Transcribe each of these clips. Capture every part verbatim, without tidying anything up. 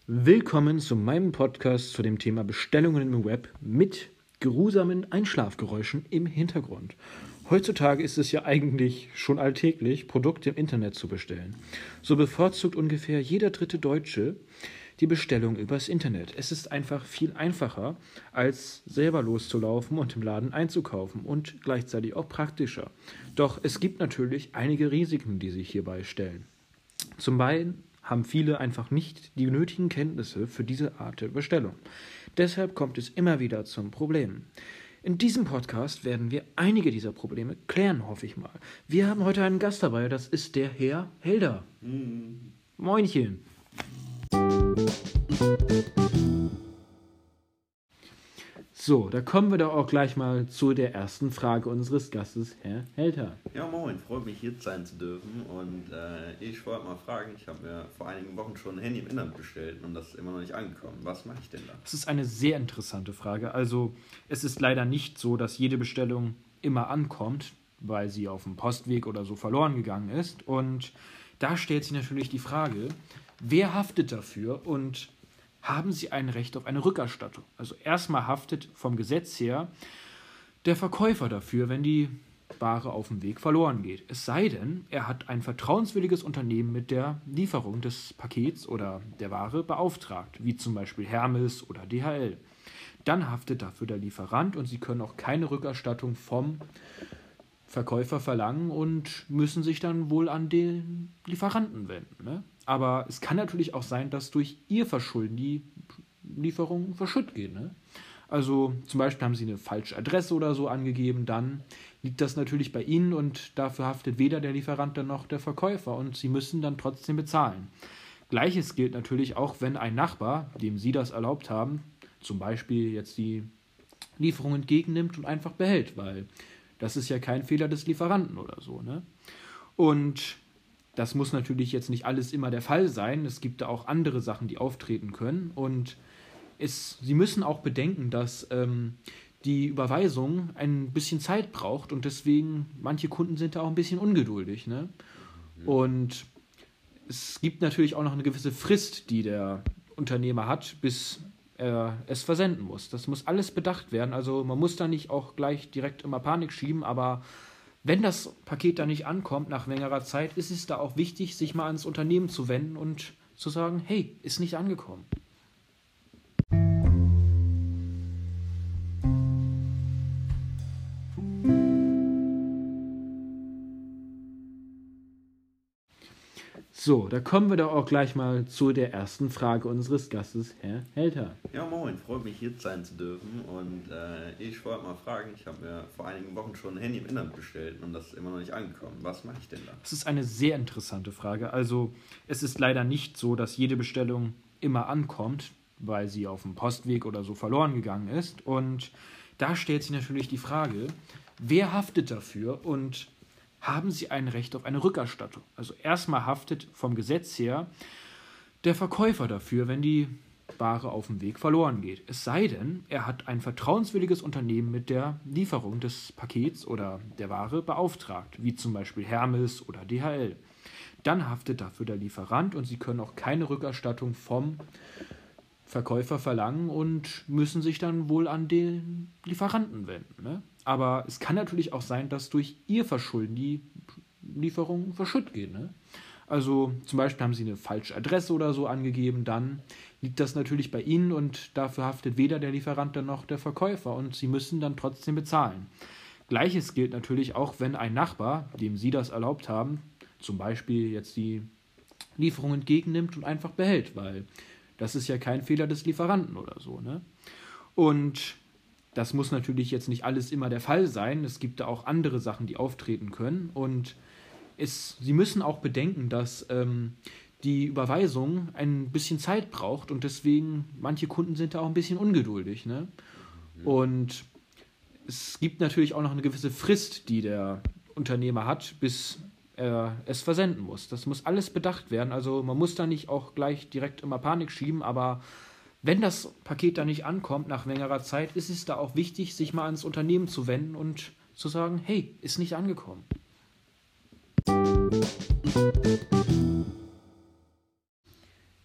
Willkommen zu meinem Podcast zu dem Thema Bestellungen im Web mit geruhsamen Einschlafgeräuschen im Hintergrund. Heutzutage ist es ja eigentlich schon alltäglich, Produkte im Internet zu bestellen. So bevorzugt ungefähr jeder dritte Deutsche die Bestellung übers Internet. Es ist einfach viel einfacher, als selber loszulaufen und im Laden einzukaufen und gleichzeitig auch praktischer. Doch es gibt natürlich einige Risiken, die sich hierbei stellen. Zum einen haben viele einfach nicht die nötigen Kenntnisse für diese Art der Bestellung. Deshalb kommt es immer wieder zum Problem. In diesem Podcast werden wir einige dieser Probleme klären, hoffe ich mal. Wir haben heute einen Gast dabei, das ist der Herr Helder. Mhm. Moinchen. So, da kommen wir doch auch gleich mal zu der ersten Frage unseres Gastes, Herr Helder. Ja, moin, freut mich hier sein zu dürfen und äh, ich wollte mal fragen, ich habe mir vor einigen Wochen schon ein Handy im Internet bestellt und das ist immer noch nicht angekommen. Was mache ich denn da? Das ist eine sehr interessante Frage. Also es ist leider nicht so, dass jede Bestellung immer ankommt, weil sie auf dem Postweg oder so verloren gegangen ist. Und da stellt sich natürlich die Frage, wer haftet dafür und haben Sie ein Recht auf eine Rückerstattung? Also erstmal haftet vom Gesetz her der Verkäufer dafür, wenn die Ware auf dem Weg verloren geht. Es sei denn, er hat ein vertrauenswürdiges Unternehmen mit der Lieferung des Pakets oder der Ware beauftragt, wie zum Beispiel Hermes oder D H L. Dann haftet dafür der Lieferant und Sie können auch keine Rückerstattung vom Verkäufer verlangen und müssen sich dann wohl an den Lieferanten wenden. Ne? Aber es kann natürlich auch sein, dass durch ihr Verschulden die Lieferung verschütt geht. Ne? Also zum Beispiel haben sie eine falsche Adresse oder so angegeben, dann liegt das natürlich bei ihnen und dafür haftet weder der Lieferant noch der Verkäufer und sie müssen dann trotzdem bezahlen. Gleiches gilt natürlich auch, wenn ein Nachbar, dem sie das erlaubt haben, zum Beispiel jetzt die Lieferung entgegennimmt und einfach behält, weil das ist ja kein Fehler des Lieferanten oder so. Ne? Und das muss natürlich jetzt nicht alles immer der Fall sein. Es gibt da auch andere Sachen, die auftreten können. Und es, Sie müssen auch bedenken, dass ähm, die Überweisung ein bisschen Zeit braucht und deswegen, manche Kunden sind da auch ein bisschen ungeduldig. Ne? Mhm. Und es gibt natürlich auch noch eine gewisse Frist, die der Unternehmer hat, bis er es versenden muss. Das muss alles bedacht werden. Also man muss da nicht auch gleich direkt immer Panik schieben, aber wenn das Paket da nicht ankommt nach längerer Zeit, ist es da auch wichtig, sich mal ans Unternehmen zu wenden und zu sagen, hey, ist nicht angekommen. So, da kommen wir doch auch gleich mal zu der ersten Frage unseres Gastes, Herr Helder. Ja, moin, freut mich hier sein zu dürfen und äh, ich wollte mal fragen, ich habe mir vor einigen Wochen schon ein Handy im Internet bestellt und das ist immer noch nicht angekommen. Was mache ich denn da? Das ist eine sehr interessante Frage. Also es ist leider nicht so, dass jede Bestellung immer ankommt, weil sie auf dem Postweg oder so verloren gegangen ist. Und da stellt sich natürlich die Frage, wer haftet dafür und haben Sie ein Recht auf eine Rückerstattung? Also erstmal haftet vom Gesetz her der Verkäufer dafür, wenn die Ware auf dem Weg verloren geht. Es sei denn, er hat ein vertrauenswürdiges Unternehmen mit der Lieferung des Pakets oder der Ware beauftragt, wie zum Beispiel Hermes oder D H L. Dann haftet dafür der Lieferant und Sie können auch keine Rückerstattung vom Verkäufer verlangen und müssen sich dann wohl an den Lieferanten wenden. Ne? Aber es kann natürlich auch sein, dass durch ihr Verschulden die Lieferung verschütt geht. Ne? Also zum Beispiel haben sie eine falsche Adresse oder so angegeben, dann liegt das natürlich bei ihnen und dafür haftet weder der Lieferant noch der Verkäufer und sie müssen dann trotzdem bezahlen. Gleiches gilt natürlich auch, wenn ein Nachbar, dem sie das erlaubt haben, zum Beispiel jetzt die Lieferung entgegennimmt und einfach behält, weil das ist ja kein Fehler des Lieferanten oder so. Ne? Und das muss natürlich jetzt nicht alles immer der Fall sein. Es gibt da auch andere Sachen, die auftreten können. Und es, Sie müssen auch bedenken, dass ähm, die Überweisung ein bisschen Zeit braucht und deswegen, manche Kunden sind da auch ein bisschen ungeduldig. Ne? Mhm. Und es gibt natürlich auch noch eine gewisse Frist, die der Unternehmer hat, bis er es versenden muss. Das muss alles bedacht werden. Also man muss da nicht auch gleich direkt immer Panik schieben, aber wenn das Paket da nicht ankommt nach längerer Zeit, ist es da auch wichtig, sich mal ans Unternehmen zu wenden und zu sagen, hey, ist nicht angekommen.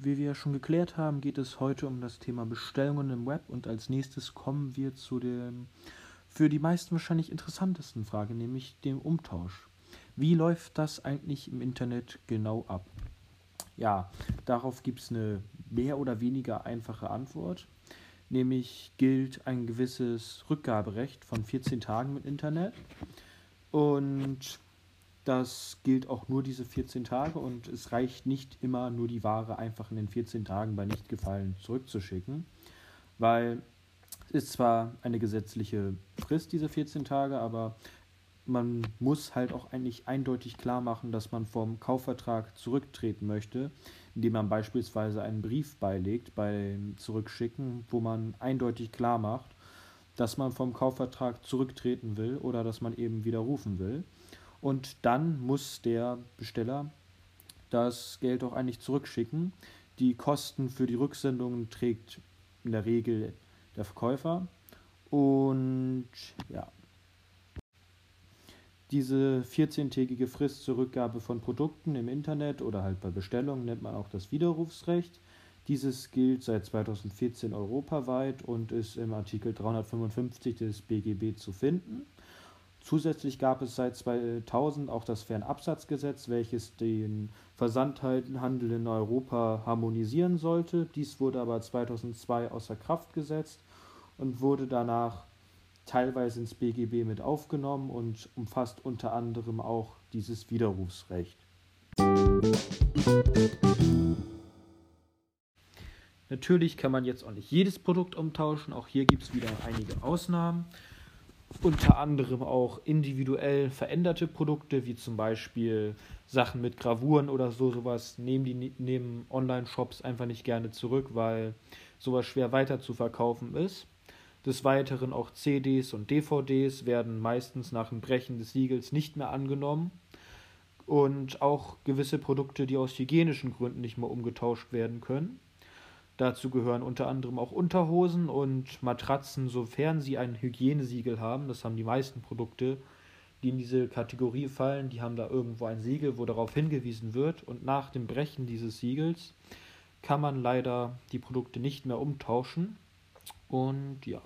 wie wir schon geklärt haben, geht es heute um das Thema Bestellungen im Web und als nächstes kommen wir zu dem für die meisten wahrscheinlich interessantesten Frage, nämlich dem Umtausch. Wie läuft das eigentlich im Internet genau ab? Ja, darauf gibt es eine mehr oder weniger einfache Antwort, nämlich gilt ein gewisses Rückgaberecht von vierzehn Tagen im Internet und das gilt auch nur diese vierzehn Tage und es reicht nicht immer nur die Ware einfach in den vierzehn Tagen bei Nichtgefallen zurückzuschicken, weil es ist zwar eine gesetzliche Frist, diese vierzehn Tage, aber man muss halt auch eigentlich eindeutig klar machen, dass man vom Kaufvertrag zurücktreten möchte, indem man beispielsweise einen Brief beilegt beim Zurückschicken, wo man eindeutig klar macht, dass man vom Kaufvertrag zurücktreten will oder dass man eben widerrufen will. Und dann muss der Besteller das Geld auch eigentlich zurückschicken. Die Kosten für die Rücksendungen trägt in der Regel der Verkäufer. Und ja, diese vierzehntägige Frist zur Rückgabe von Produkten im Internet oder halt bei Bestellungen nennt man auch das Widerrufsrecht. Dieses gilt seit zweitausendvierzehn europaweit und ist im Artikel dreihundertfünfundfünfzig des B G B zu finden. Zusätzlich gab es seit zweitausend auch das Fernabsatzgesetz, welches den Versandhandel in Europa harmonisieren sollte. Dies wurde aber zweitausendzwei außer Kraft gesetzt und wurde danach teilweise ins B G B mit aufgenommen und umfasst unter anderem auch dieses Widerrufsrecht. Natürlich kann man jetzt auch nicht jedes Produkt umtauschen, auch hier gibt es wieder einige Ausnahmen. Unter anderem auch individuell veränderte Produkte, wie zum Beispiel Sachen mit Gravuren oder so, sowas nehmen die nehmen Online-Shops einfach nicht gerne zurück, weil sowas schwer weiter zu verkaufen ist. Des Weiteren auch C Ds und D V Ds werden meistens nach dem Brechen des Siegels nicht mehr angenommen. Und auch gewisse Produkte, die aus hygienischen Gründen nicht mehr umgetauscht werden können. Dazu gehören unter anderem auch Unterhosen und Matratzen, sofern sie ein Hygienesiegel haben. Das haben die meisten Produkte, die in diese Kategorie fallen. Die haben da irgendwo ein Siegel, wo darauf hingewiesen wird. Und nach dem Brechen dieses Siegels kann man leider die Produkte nicht mehr umtauschen. Und ja.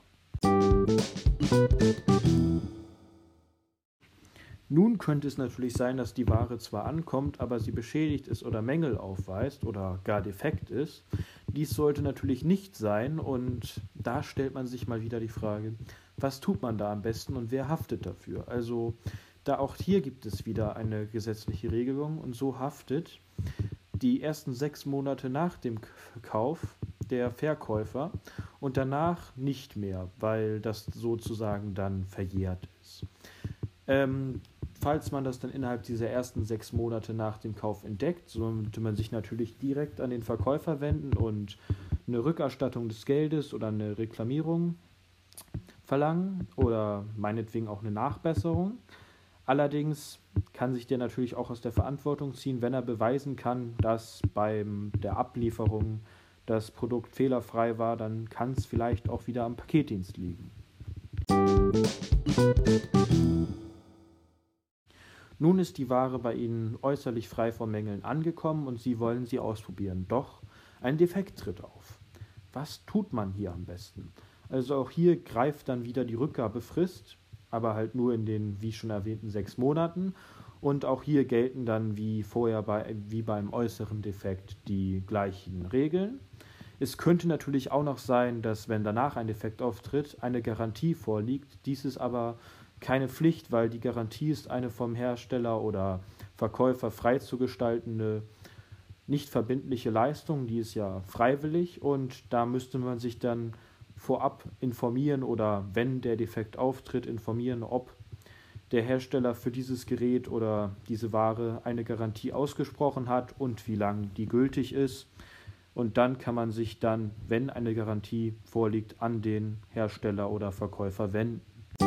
Nun könnte es natürlich sein, dass die Ware zwar ankommt, aber sie beschädigt ist oder Mängel aufweist oder gar defekt ist. Dies sollte natürlich nicht sein und da stellt man sich mal wieder die Frage, was tut man da am besten und wer haftet dafür? Also da auch hier gibt es wieder eine gesetzliche Regelung und so haftet die ersten sechs Monate nach dem Kauf der Verkäufer und danach nicht mehr, weil das sozusagen dann verjährt ist. Ähm, Falls man das dann innerhalb dieser ersten sechs Monate nach dem Kauf entdeckt, sollte man sich natürlich direkt an den Verkäufer wenden und eine Rückerstattung des Geldes oder eine Reklamierung verlangen oder meinetwegen auch eine Nachbesserung. Allerdings kann sich der natürlich auch aus der Verantwortung ziehen, wenn er beweisen kann, dass bei der Ablieferung das Produkt fehlerfrei war, dann kann es vielleicht auch wieder am Paketdienst liegen. Nun ist die Ware bei Ihnen äußerlich frei von Mängeln angekommen und Sie wollen sie ausprobieren. Doch ein Defekt tritt auf. Was tut man hier am besten? Also auch hier greift dann wieder die Rückgabefrist, aber halt nur in den, wie schon erwähnten, sechs Monaten. Und auch hier gelten dann wie vorher bei, wie beim äußeren Defekt die gleichen Regeln. Es könnte natürlich auch noch sein, dass wenn danach ein Defekt auftritt, eine Garantie vorliegt. Dies ist aber keine Pflicht, weil die Garantie ist eine vom Hersteller oder Verkäufer frei zu gestaltende, nicht verbindliche Leistung, die ist ja freiwillig und da müsste man sich dann vorab informieren oder wenn der Defekt auftritt, informieren, ob der Hersteller für dieses Gerät oder diese Ware eine Garantie ausgesprochen hat und wie lang die gültig ist. Und dann kann man sich dann, wenn eine Garantie vorliegt, an den Hersteller oder Verkäufer wenden.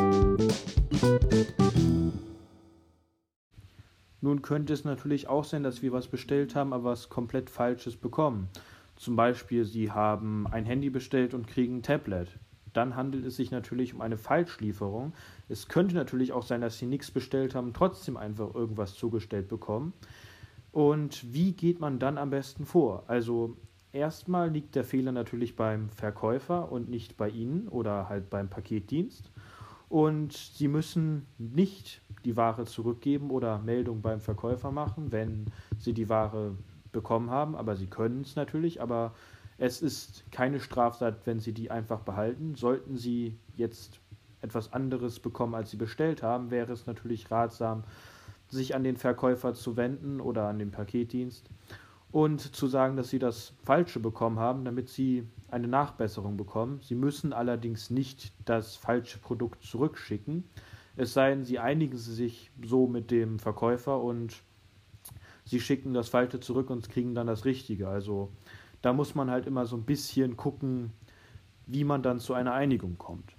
Nun könnte es natürlich auch sein, dass wir was bestellt haben, aber was komplett Falsches bekommen. Zum Beispiel, Sie haben ein Handy bestellt und kriegen ein Tablet. Dann handelt es sich natürlich um eine Falschlieferung. Es könnte natürlich auch sein, dass Sie nichts bestellt haben, trotzdem einfach irgendwas zugestellt bekommen. Und wie geht man dann am besten vor? Also erstmal liegt der Fehler natürlich beim Verkäufer und nicht bei Ihnen oder halt beim Paketdienst. Und Sie müssen nicht die Ware zurückgeben oder Meldung beim Verkäufer machen, wenn Sie die Ware bekommen haben. Aber Sie können es natürlich, aber es ist keine Straftat, wenn Sie die einfach behalten. Sollten Sie jetzt etwas anderes bekommen, als Sie bestellt haben, wäre es natürlich ratsam, sich an den Verkäufer zu wenden oder an den Paketdienst und zu sagen, dass Sie das Falsche bekommen haben, damit Sie eine Nachbesserung bekommen. Sie müssen allerdings nicht das falsche Produkt zurückschicken, es sei denn, Sie einigen sich so mit dem Verkäufer und Sie schicken das Falsche zurück und kriegen dann das Richtige. Also da muss man halt immer so ein bisschen gucken, wie man dann zu einer Einigung kommt.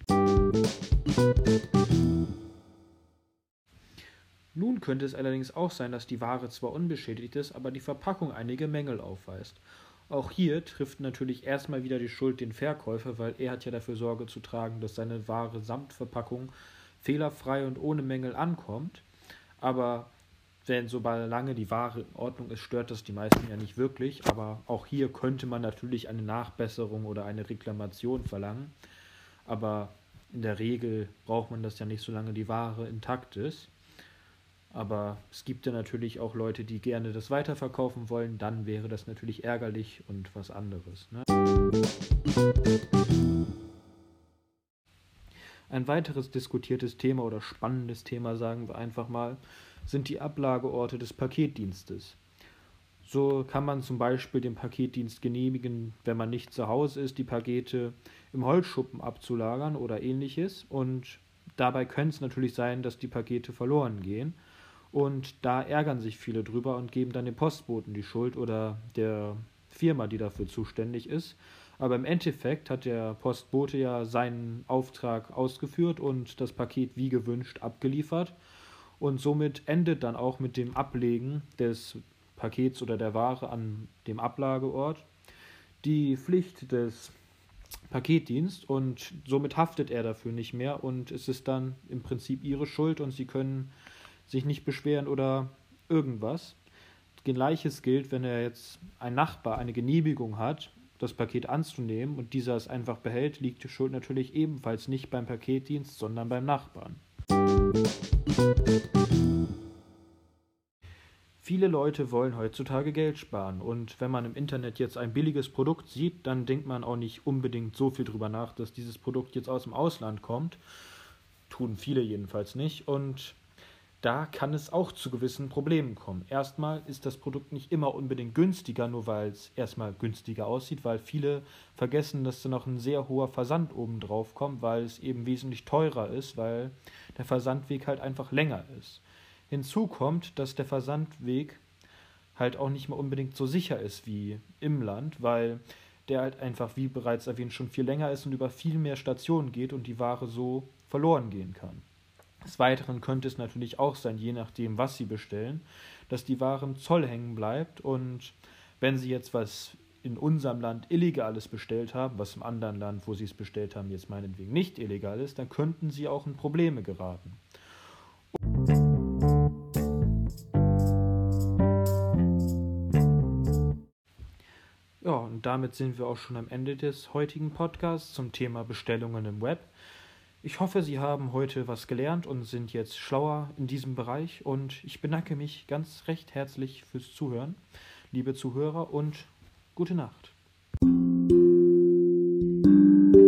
Nun könnte es allerdings auch sein, dass die Ware zwar unbeschädigt ist, aber die Verpackung einige Mängel aufweist. Auch hier trifft natürlich erstmal wieder die Schuld den Verkäufer, weil er hat ja dafür Sorge zu tragen, dass seine Ware samt Verpackung fehlerfrei und ohne Mängel ankommt. Aber wenn solange die Ware in Ordnung ist, stört das die meisten ja nicht wirklich. Aber auch hier könnte man natürlich eine Nachbesserung oder eine Reklamation verlangen. Aber in der Regel braucht man das ja nicht, solange die Ware intakt ist. Aber es gibt ja natürlich auch Leute, die gerne das weiterverkaufen wollen. Dann wäre das natürlich ärgerlich und was anderes, ne? Ein weiteres diskutiertes Thema oder spannendes Thema, sagen wir einfach mal, sind die Ablageorte des Paketdienstes. So kann man zum Beispiel den Paketdienst genehmigen, wenn man nicht zu Hause ist, die Pakete im Holzschuppen abzulagern oder ähnliches. Und dabei könnte es natürlich sein, dass die Pakete verloren gehen. Und da ärgern sich viele drüber und geben dann dem Postboten die Schuld oder der Firma, die dafür zuständig ist. Aber im Endeffekt hat der Postbote ja seinen Auftrag ausgeführt und das Paket wie gewünscht abgeliefert. Und somit endet dann auch mit dem Ablegen des Pakets oder der Ware an dem Ablageort die Pflicht des Paketdienst und somit haftet er dafür nicht mehr und es ist dann im Prinzip ihre Schuld und sie können sich nicht beschweren oder irgendwas. Gleiches gilt, wenn er jetzt ein Nachbar eine Genehmigung hat, das Paket anzunehmen und dieser es einfach behält, liegt die Schuld natürlich ebenfalls nicht beim Paketdienst, sondern beim Nachbarn. Viele Leute wollen heutzutage Geld sparen und wenn man im Internet jetzt ein billiges Produkt sieht, dann denkt man auch nicht unbedingt so viel drüber nach, dass dieses Produkt jetzt aus dem Ausland kommt. Tun viele jedenfalls nicht und da kann es auch zu gewissen Problemen kommen. Erstmal ist das Produkt nicht immer unbedingt günstiger, nur weil es erstmal günstiger aussieht, weil viele vergessen, dass da noch ein sehr hoher Versand oben drauf kommt, weil es eben wesentlich teurer ist, weil der Versandweg halt einfach länger ist. Hinzu kommt, dass der Versandweg halt auch nicht mehr unbedingt so sicher ist wie im Land, weil der halt einfach, wie bereits erwähnt, schon viel länger ist und über viel mehr Stationen geht und die Ware so verloren gehen kann. Des Weiteren könnte es natürlich auch sein, je nachdem, was Sie bestellen, dass die Ware im Zoll hängen bleibt und wenn Sie jetzt was in unserem Land Illegales bestellt haben, was im anderen Land, wo Sie es bestellt haben, jetzt meinetwegen nicht illegal ist, dann könnten Sie auch in Probleme geraten. Ja, und damit sind wir auch schon am Ende des heutigen Podcasts zum Thema Bestellungen im Web. Ich hoffe, Sie haben heute was gelernt und sind jetzt schlauer in diesem Bereich und ich bedanke mich ganz recht herzlich fürs Zuhören, liebe Zuhörer, und gute Nacht.